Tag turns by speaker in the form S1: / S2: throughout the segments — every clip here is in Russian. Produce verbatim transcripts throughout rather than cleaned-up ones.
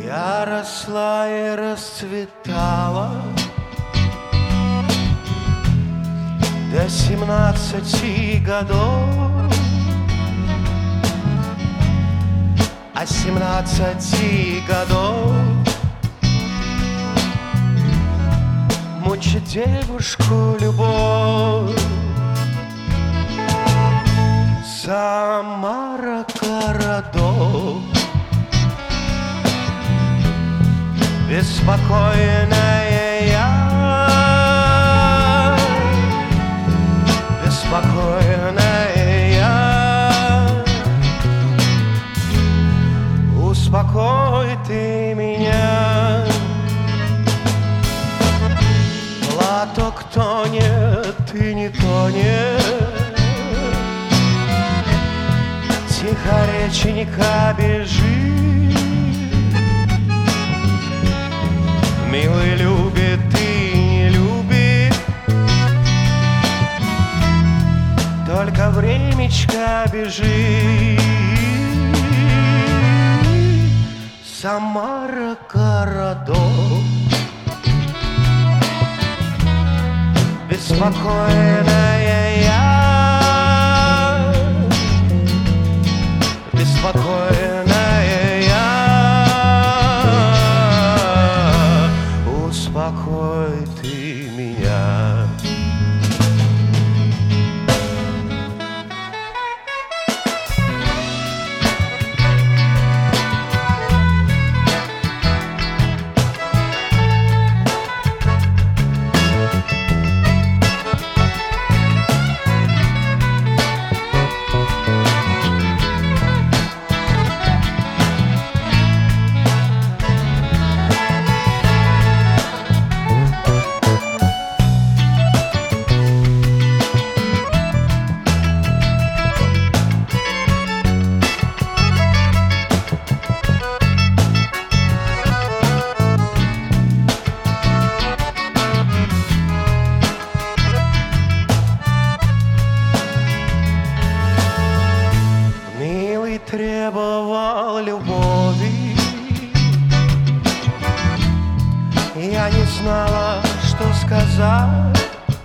S1: Я росла и расцветала до семнадцати годов, а семнадцати годов мучит девушку любовь. Самара городов, беспокойная я, беспокойная я. Успокой ты меня. Платок тонет, ты не тонет, тихо реченька бежит. Милый любит и не любит, только времечко бежит. Самара городов, беспокойная я, беспокойная я. Успокой ты меня. Требовал любови, я не знала, что сказать.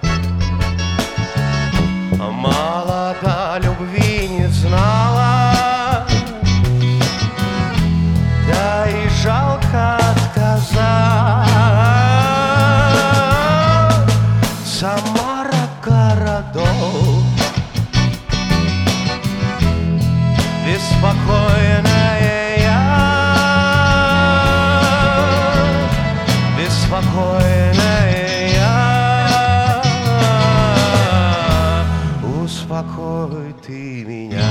S1: Молода любви не знала, да и жалко отказать. Самара городов, беспокойная я, беспокойная я. Успокой ты меня.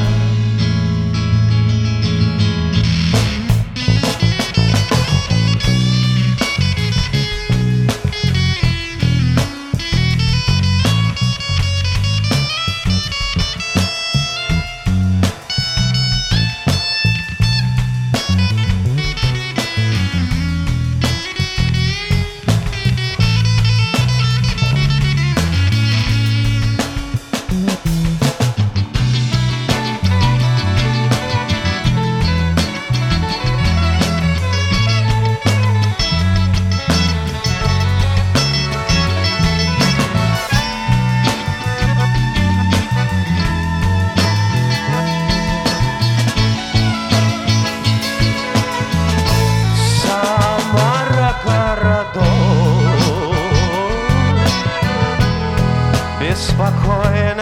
S1: Беспокойно